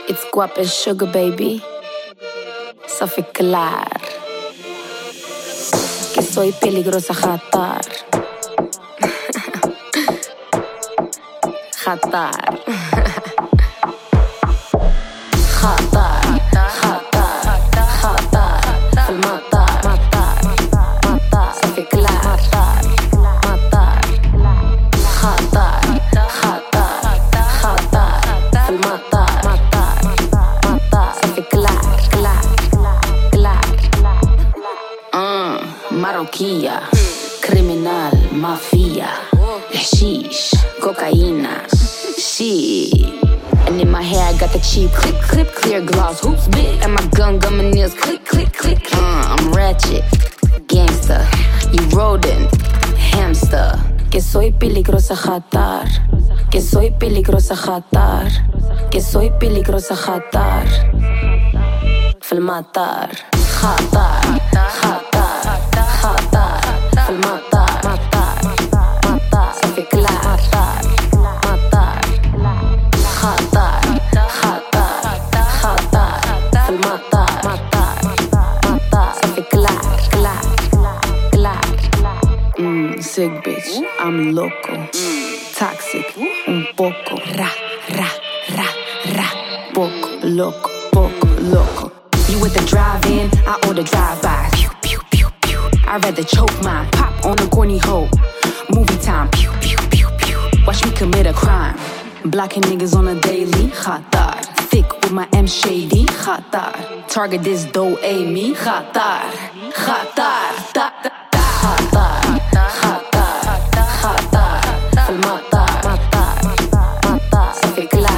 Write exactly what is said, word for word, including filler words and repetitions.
It's guap and sugar baby. Safi clar que soy peligrosa khatar. Khatar. Khatar. Khatar. Khatar. Fil matar. Matar. Matar. Safi clar. Matar. Khatar. Khatar. Khatar. Fil matar. Matar. Matar. Safi clar. Clar. Clar. Mm, Marroquía. Criminal. Mafia. Hashish. Cocaína. Shit. And in my hair I got the cheap clip, clip, clear gloss, hoops big. And my gun, gun, my nails click, click, click. Uh, I'm ratchet, gangster, you rodent, hamster. Que soy peligrosa khatar. Que soy peligrosa khatar. Que soy peligrosa khatar. Fil matar. Khatar. Khatar. Khatar. Fil matar. Matar. Matar. Safi clar. Matar. Khatar. Khatar. Khatar. Fil matar. Matar. Matar. Safi clar. Clar. Clar. Mmm, sick bitch, I'm loco. Toxic, un poco. Ra, ra, ra, ra. Poco, loco, poco, loco. You with the drive-in, I order drive-by. Pew, pew, pew, pew. I'd rather choke mine, pop on a corny hoe. Movie time, pew, pew, pew, pew. Watch me commit a crime. Blocking niggas on a daily, khatar. Thick with my M shady, khatar. Target this dough, A me, khatar. Khatar, da, da, da. Khatar, khatar, khatar. Fil matar, matar, matar. Safi clar.